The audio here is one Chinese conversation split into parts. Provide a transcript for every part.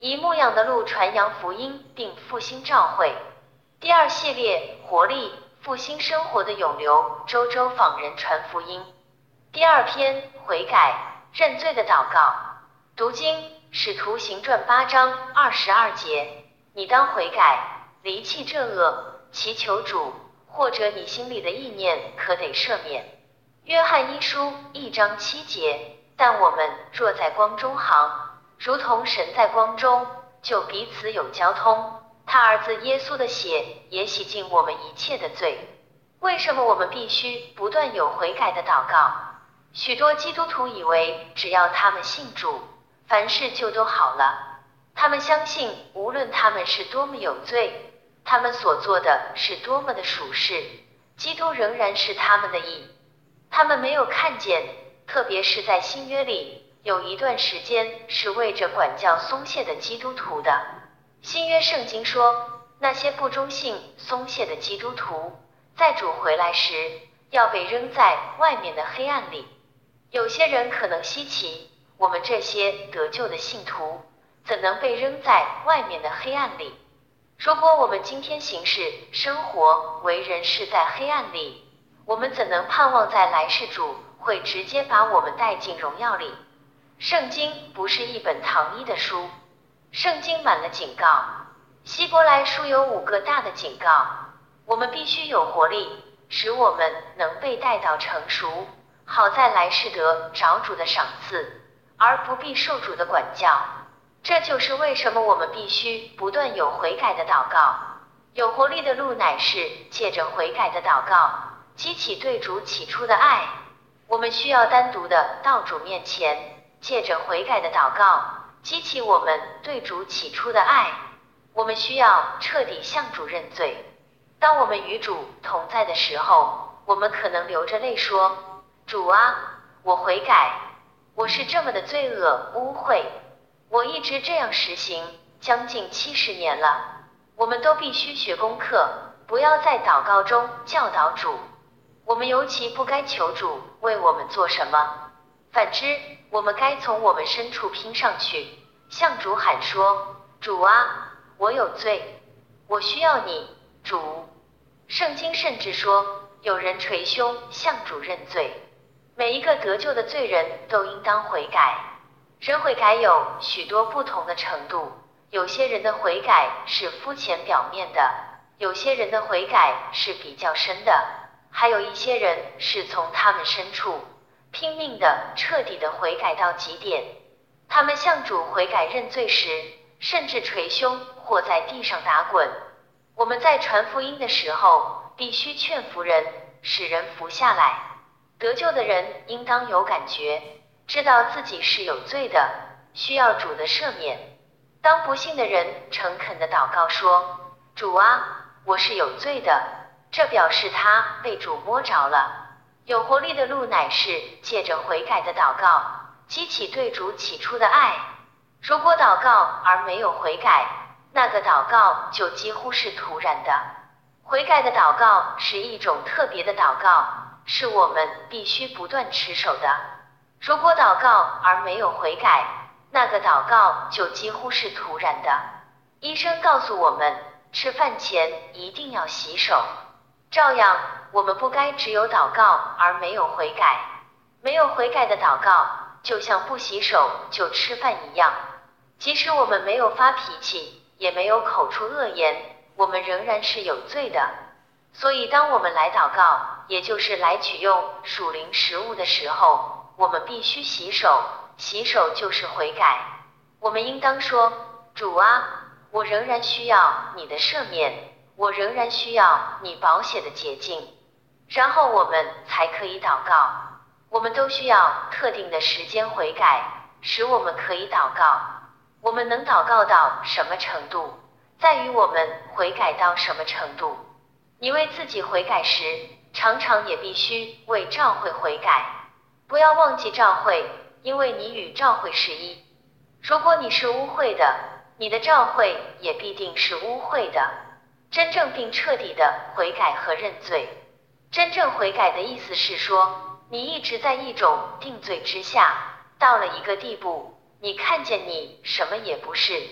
以牧养的路传扬福音并复兴教会。第二系列，活力复兴生活的涌流，周周访人传福音。第二篇，悔改认罪的祷告。读经，使徒行传8章22节，你当悔改，离弃这恶，祈求主，或者你心里的意念可得赦免。约翰一书1章7节，但我们若在光中行，如同神在光中，就彼此有交通。他儿子耶稣的血也洗净我们一切的罪。为什么我们必须不断有悔改的祷告？许多基督徒以为只要他们信主，凡事就都好了。他们相信无论他们是多么有罪，他们所做的是多么的属实，基督仍然是他们的义。他们没有看见，特别是在新约里，有一段时间是为着管教松懈的基督徒的。新约圣经说，那些不忠信松懈的基督徒，在主回来时，要被扔在外面的黑暗里。有些人可能稀奇，我们这些得救的信徒，怎能被扔在外面的黑暗里？如果我们今天行事、生活、为人是在黑暗里，我们怎能盼望在来世主会直接把我们带进荣耀里？圣经不是一本糖衣的书，圣经满了警告。希伯来书有5个大的警告，我们必须有活力，使我们能被带到成熟，好在来世得着主的赏赐，而不必受主的管教。这就是为什么我们必须不断有悔改的祷告。有活力的路乃是借着悔改的祷告，激起对主起初的爱。我们需要单独的到主面前，借着悔改的祷告，激起我们对主起初的爱。我们需要彻底向主认罪。当我们与主同在的时候，我们可能流着泪说，主啊，我悔改，我是这么的罪恶污秽，我一直这样实行，将近70年了。我们都必须学功课，不要在祷告中教导主。我们尤其不该求主为我们做什么，反之，我们该从我们深处拼上去，向主喊说，主啊，我有罪，我需要你，主。圣经甚至说，有人捶胸向主认罪。每一个得救的罪人都应当悔改。人悔改有许多不同的程度，有些人的悔改是肤浅表面的，有些人的悔改是比较深的，还有一些人是从他们深处拼命的彻底的悔改到极点。他们向主悔改认罪时，甚至捶胸或在地上打滚。我们在传福音的时候，必须劝服人，使人服下来。得救的人应当有感觉，知道自己是有罪的，需要主的赦免。当不信的人诚恳的祷告说，主啊，我是有罪的，这表示他被主摸着了。有活力的路乃是借着悔改的祷告，激起对主起初的爱。如果祷告而没有悔改，那个祷告就几乎是徒然的。悔改的祷告是一种特别的祷告，是我们必须不断持守的。如果祷告而没有悔改，那个祷告就几乎是徒然的。医生告诉我们，吃饭前一定要洗手。照样，我们不该只有祷告而没有悔改。没有悔改的祷告，就像不洗手就吃饭一样。即使我们没有发脾气，也没有口出恶言，我们仍然是有罪的。所以当我们来祷告，也就是来取用属灵食物的时候，我们必须洗手，洗手就是悔改。我们应当说，主啊，我仍然需要你的赦免，我仍然需要你宝血的洁净。然后我们才可以祷告。我们都需要特定的时间悔改，使我们可以祷告。我们能祷告到什么程度，在于我们悔改到什么程度。你为自己悔改时，常常也必须为教会悔改。不要忘记教会，因为你与教会是一。如果你是污秽的，你的教会也必定是污秽的。真正并彻底的悔改和认罪。真正悔改的意思是说，你一直在一种定罪之下，到了一个地步，你看见你什么也不是，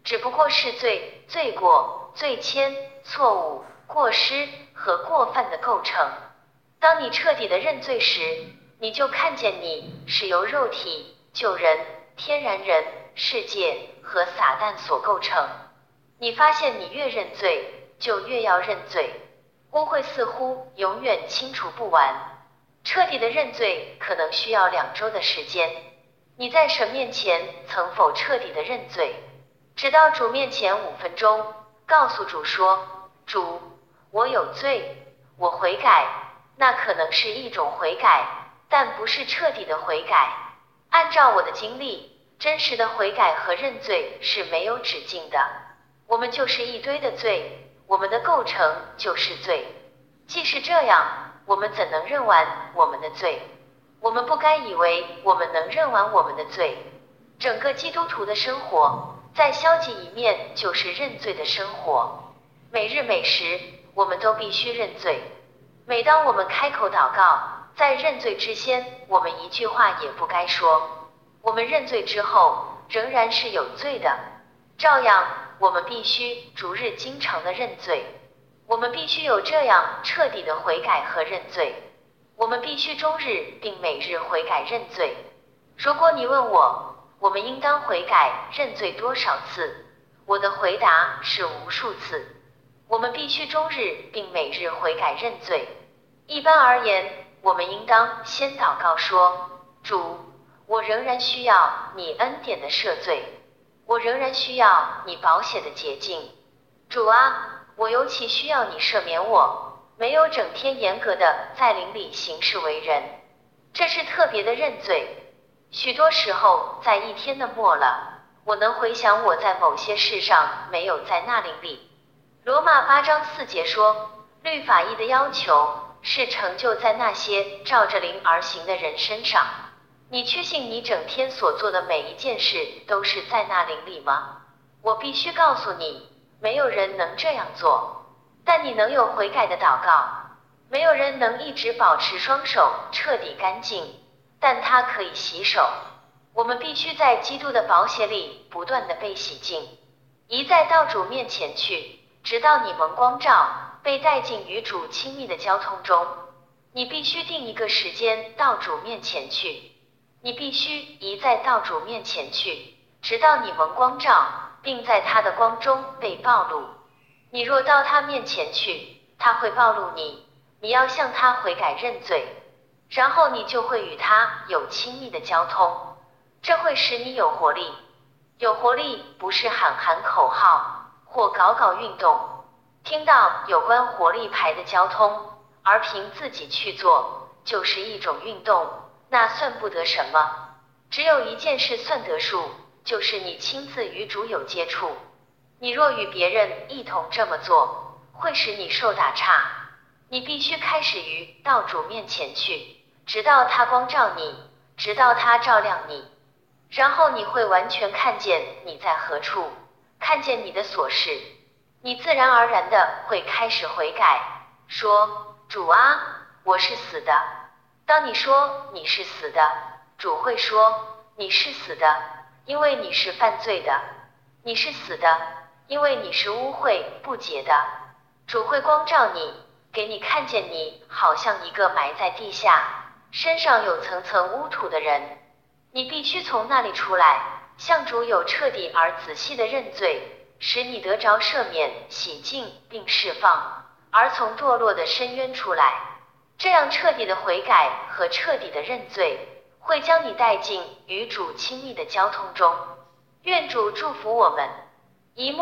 只不过是罪、罪过、罪愆、错误、过失和过犯的构成。当你彻底的认罪时，你就看见你是由肉体、旧人、天然人、世界和撒旦所构成。你发现你越认罪，就越要认罪，污秽似乎永远清除不完。彻底的认罪可能需要2周的时间。你在神面前曾否彻底的认罪？直到主面前5分钟，告诉主说：主，我有罪，我悔改。那可能是一种悔改，但不是彻底的悔改。按照我的经历，真实的悔改和认罪是没有止境的。我们就是一堆的罪，我们的构成就是罪。既是这样，我们怎能认完我们的罪？我们不该以为我们能认完我们的罪。整个基督徒的生活，在消极一面就是认罪的生活。每日每时，我们都必须认罪。每当我们开口祷告，在认罪之前，我们一句话也不该说。我们认罪之后，仍然是有罪的。照样，我们必须逐日经常的认罪。我们必须有这样彻底的悔改和认罪。我们必须终日并每日悔改认罪。如果你问我们应当悔改认罪多少次？我的回答是无数次。我们必须终日并每日悔改认罪。一般而言，我们应当先祷告说：主，我仍然需要你恩典的赦罪，我仍然需要你宝血的洁净。主啊，我尤其需要你赦免我，没有整天严格的在灵里行事为人。这是特别的认罪。许多时候，在一天的末了，我能回想我在某些事上没有在那灵里。罗马8章4节说，律法义的要求是成就在那些照着灵而行的人身上。你确信你整天所做的每一件事都是在那灵里吗？我必须告诉你，没有人能这样做。但你能有悔改的祷告。没有人能一直保持双手彻底干净，但他可以洗手。我们必须在基督的宝血里不断地被洗净，一再到主面前去，直到你蒙光照，被带进与主亲密的交通中。你必须定一个时间到主面前去。你必须一再到主面前去，直到你蒙光照，并在他的光中被暴露。你若到他面前去，他会暴露你，你要向他悔改认罪，然后你就会与他有亲密的交通。这会使你有活力。有活力不是喊喊口号或搞搞运动，听到有关活力牌的交通，而凭自己去做，就是一种运动，那算不得什么。只有一件事算得数，就是你亲自与主有接触。你若与别人一同这么做，会使你受打岔。你必须开始于到主面前去，直到他光照你，直到他照亮你。然后你会完全看见你在何处，看见你的所事。你自然而然的会开始悔改，说：主啊，我是死的。当你说你是死的，主会说：你是死的，因为你是犯罪的。你是死的，因为你是污秽不洁的。主会光照你，给你看见你好像一个埋在地下，身上有层层污土的人。你必须从那里出来，向主有彻底而仔细的认罪，使你得着赦免、洗净并释放，而从堕落的深渊出来。这样彻底的悔改和彻底的认罪，会将你带进与主亲密的交通中。愿主祝福我们。一幕